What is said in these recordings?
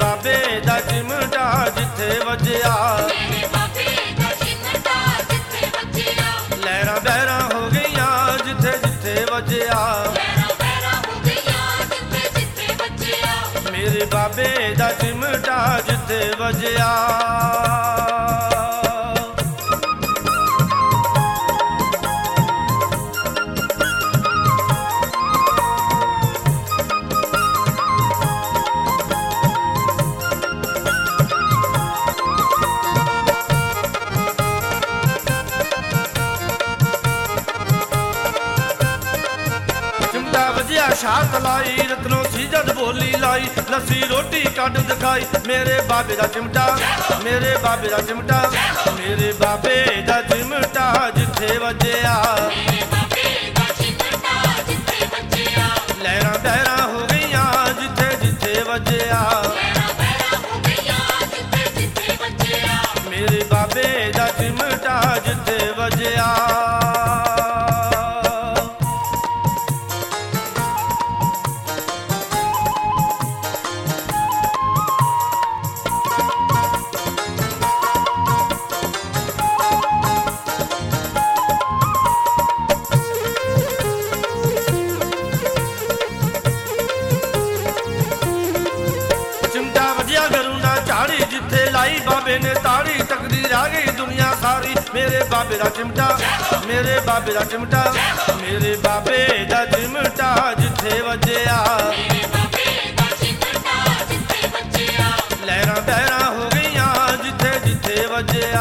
ਬਾਬੇ ਦਾ ਚਿਮਟਾ ਜਿੱਥੇ ਵੱਜਿਆ, ਲਹਿਰਾਂ ਬਹਿਰਾਂ ਹੋ ਗਈਆਂ ਜਿੱਥੇ ਜਿੱਥੇ ਵੱਜਿਆ, ਮੇਰੇ ਬਾਬੇ ਦਾ ਚਿਮਟਾ ਜਿੱਥੇ ਵੱਜਿਆ। ਸ਼ਾਤ ਲਾਈ ਰਤਨੋਂ ਸੀ ਜਦ ਬੋਲੀ ਲਾਈ, ਲੱਸੀ ਰੋਟੀ ਕੱਢ ਦਿਖਾਈ, ਮੇਰੇ ਬਾਬੇ ਦਾ ਚਿਮਟਾ, ਮੇਰੇ ਬਾਬੇ ਦਾ ਚਿਮਟਾ, ਮੇਰੇ ਬਾਬੇ ਦਾ ਚਿਮਟਾ ਜਿੱਥੇ ਵੱਜਿਆ, ਲਹਿਰਾਂ ਬਹਿਰਾਂ ਹੋ ਗਈਆਂ ਜਿੱਥੇ ਜਿੱਥੇ ਵੱਜਿਆ, ਮੇਰੇ ਬਾਬੇ ਦਾ ਚਿਮਟਾ ਜਿੱਥੇ ਵੱਜਿਆ। ਜਿੱਥੇ ਲਾਈ ਬਾਬੇ ਨੇ ਤਾੜੀ, ਤਕਦੀ ਰਹਿ ਗਈ ਦੁਨੀਆ ਸਾਰੀ, ਮੇਰੇ ਬਾਬੇ ਦਾ ਚਿਮਟਾ, ਮੇਰੇ ਬਾਬੇ ਦਾ ਚਿਮਟਾ, ਮੇਰੇ ਬਾਬੇ ਦਾ ਚਿਮਟਾ ਜਿੱਥੇ ਵੱਜਿਆ, ਲਹਿਰਾਂ ਬਹਿਰਾਂ ਹੋ ਗਈਆਂ ਜਿੱਥੇ ਜਿੱਥੇ ਵੱਜਿਆ,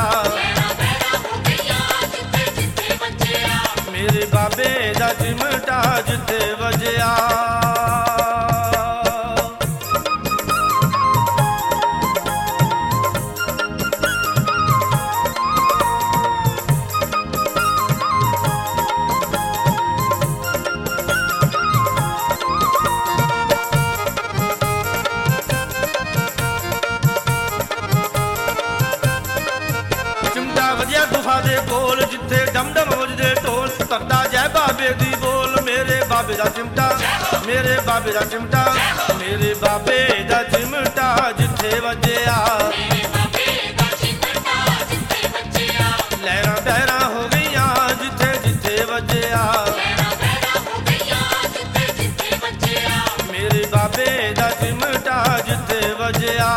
ਮੇਰੇ ਬਾਬੇ ਦਾ ਚਿਮਟਾ ਜਿੱਥੇ ਵੱਜਿਆ। ਗੁਫਾ ਦੇ ਕੋਲ ਜਿੱਥੇ ਡਮ ਡਮ ਵੱਜਦੇ ਢੋਲ, ਕਰਦਾ ਜੈ ਬਾਬੇ ਦੀ ਬੋਲ, ਮੇਰੇ ਬਾਬੇ ਦਾ ਚਿਮਟਾ, ਮੇਰੇ ਬਾਬੇ ਦਾ ਚਿਮਟਾ, ਮੇਰੇ ਬਾਬੇ ਦਾ ਚਿਮਟਾ ਜਿੱਥੇ ਵੱਜਿਆ, ਲਹਿਰਾਂ ਬਹਿਰਾਂ ਹੋ ਗਈਆਂ ਜਿੱਥੇ ਜਿੱਥੇ ਵੱਜਿਆ, ਮੇਰੇ ਬਾਬੇ ਦਾ ਚਿਮਟਾ ਜਿੱਥੇ ਵੱਜਿਆ।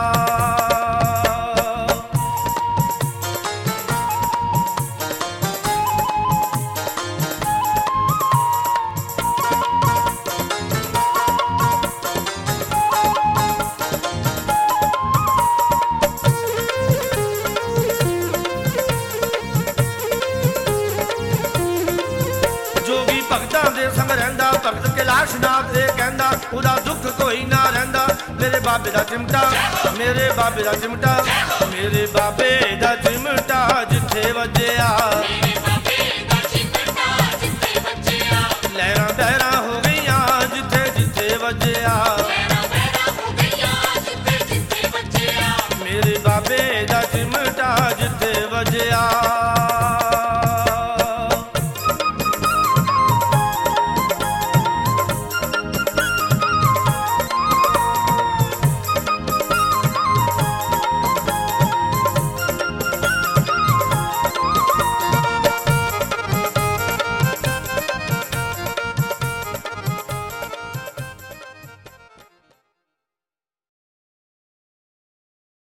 ਭਗਤਾਂ ਦੇ ਸੰਗ ਰਹਿੰਦਾ, ਭਗਤ ਕੈਲਾਸ਼ ਨਾਥ ਇਹ ਕਹਿੰਦਾ, ਉਹਦਾ ਦੁੱਖ ਕੋਈ ਨਾ ਰਹਿੰਦਾ, ਮੇਰੇ ਬਾਬੇ ਦਾ ਚਿਮਟਾ, ਮੇਰੇ ਬਾਬੇ ਦਾ ਚਿਮਟਾ, ਮੇਰੇ ਬਾਬੇ ਦਾ ਚਿਮਟਾ ਜਿੱਥੇ ਵੱਜਿਆ,